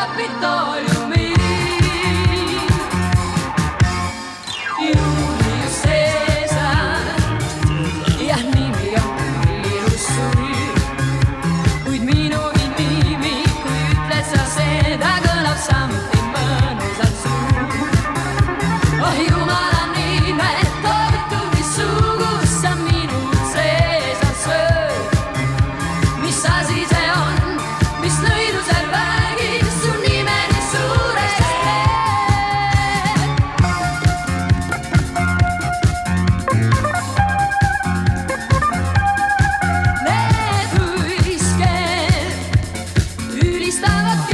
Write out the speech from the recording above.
Kapitooliumi. Julius Caesar, jah, nimi on küll ilus suvi, kuid minu nimi, kui ütled sa seda, kõlab samuti mõnusalt suur. Oh jumala nime, tohutu mis sugus sa minult Caesar sööd. Mis asi see on, mis lõidu seal vägis su nime nii suureks teeb? Need uisked ülistavad